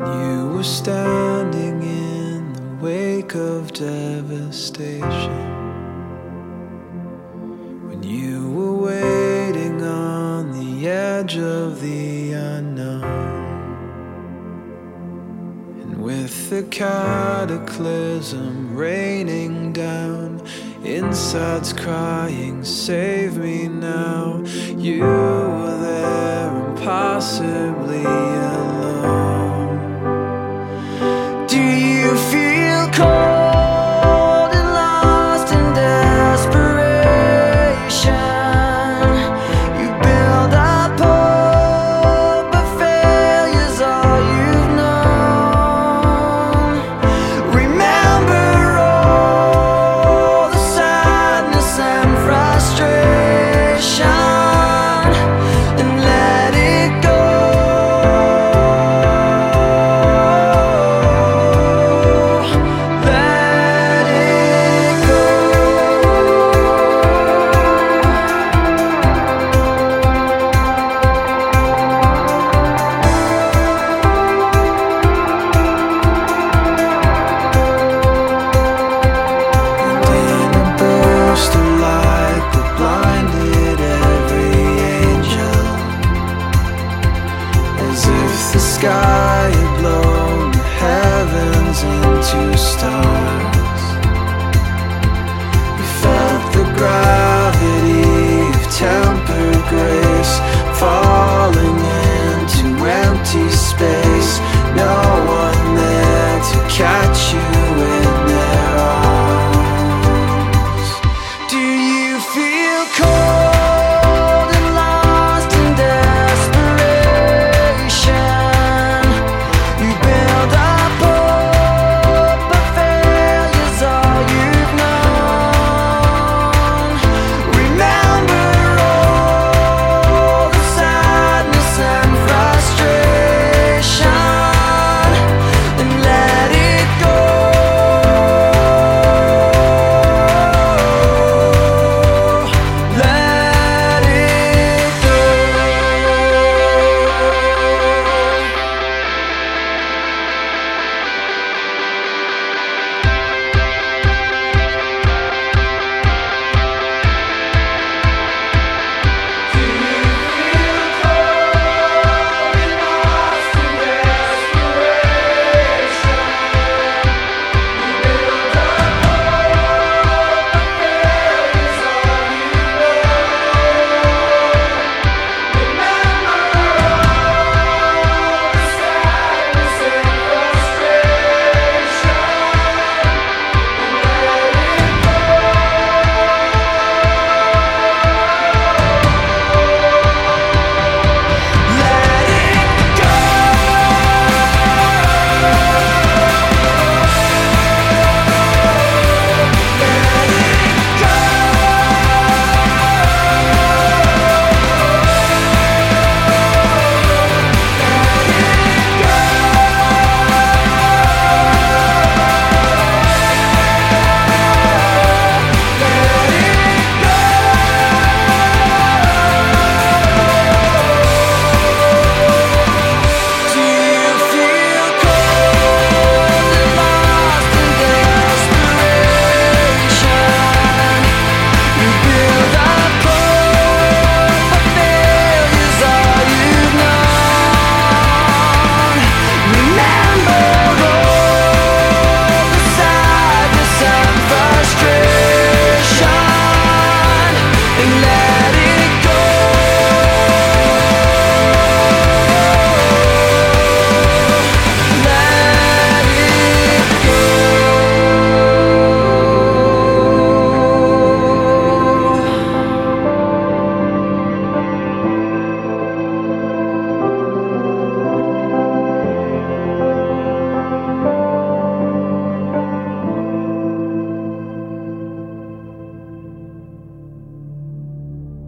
You were standing in the wake of devastation, when you were waiting on the edge of the unknown. And with the cataclysm raining down, insides crying, "Save me now," you were there impossibly alone. Do you feel cold and lost in desperation? You build up hope, but failure's all you've known. Remember all the sadness and frustration, and let it go. Let it go. And in a burst of light that blinded every angel, as if the sky had blown the heavens into stars. We felt the gravity of tempered grace falling